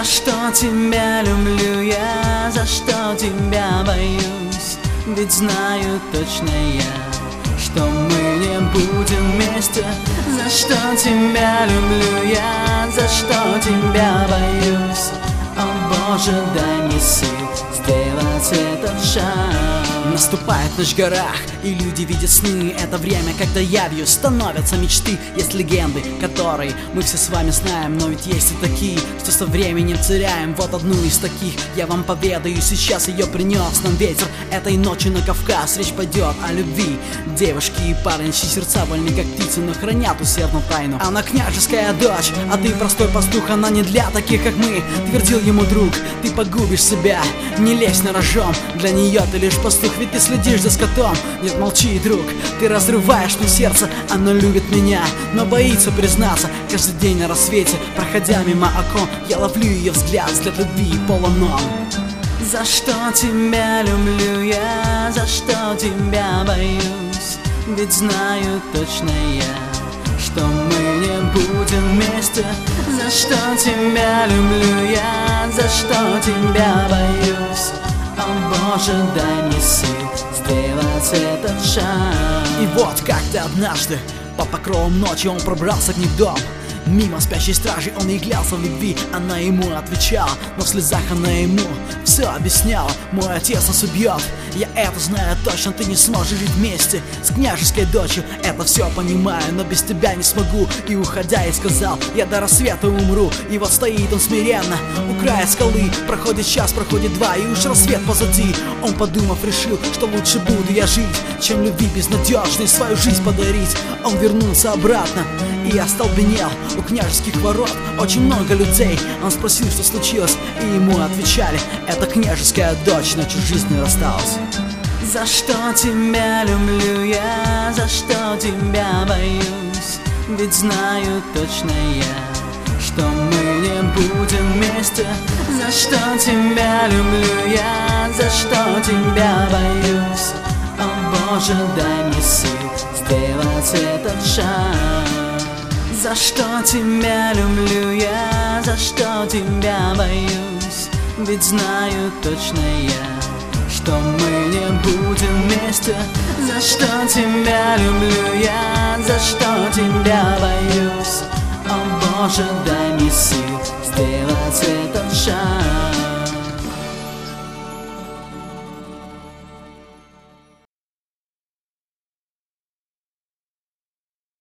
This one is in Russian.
что тебя люблю я, за что тебя боюсь? Ведь знаю точно я, что мы не будем вместе. За что тебя люблю я, за что тебя боюсь? О Боже, дай мне сил сделать этот шаг. Наступает ночь в горах, и люди видят сны. Это время, когда явью становятся мечты. Есть легенды, которые мы все с вами знаем. Но ведь есть и такие, что со временем теряем. Вот одну из таких я вам поведаю. Сейчас ее принес нам ветер этой ночи на Кавказ. Речь пойдет о любви. Девушки и парни, чьи сердца вольны как птицы, но хранят усердную тайну. Она княжеская дочь, а ты простой пастух. Она не для таких, как мы, твердил ему друг. Ты погубишь себя, не лезь на рожон. Для нее ты лишь пастух, ведь ты следишь за скотом. Нет, молчи, друг, ты разрываешь мне сердце. Она любит меня, но боится признаться. Каждый день на рассвете, проходя мимо окон, я ловлю ее взгляд любви полон он. За что тебя люблю я, за что тебя боюсь? Ведь знаю точно я, что мы не будем вместе. За что тебя люблю я, за что тебя боюсь? О Боже, дай мне сил сделать этот шаг. И вот как-то однажды по покровам ночи он пробрался к ней в дом. Мимо спящей стражи он ей клялся в любви. Она ему отвечала, но в слезах она ему все объясняла. Мой отец нас убьет, я это знаю точно. Ты не сможешь жить вместе с княжеской дочерью. Это все понимаю, но без тебя не смогу. И уходя я сказал, я до рассвета умру. И вот стоит он смиренно у края скалы. Проходит час, проходит два, и уж рассвет позади. Он, подумав, решил, что лучше буду я жить, чем любви безнадежной свою жизнь подарить. Он вернулся обратно и остолбенел. У княжеских ворот очень много людей. Он спросил, что случилось, и ему отвечали: это княжеская дочь ночью жизни рассталась. За что тебя люблю я, за что тебя боюсь? Ведь знаю точно я, что мы не будем вместе. За что тебя люблю я, за что тебя боюсь? О Боже, дай мне сил сделать этот шаг. За что тебя люблю я, за что тебя боюсь? Ведь знаю точно я, что мы не будем вместе. За что тебя люблю я, за что тебя боюсь? О Боже, дай мне сил сделать этот шаг.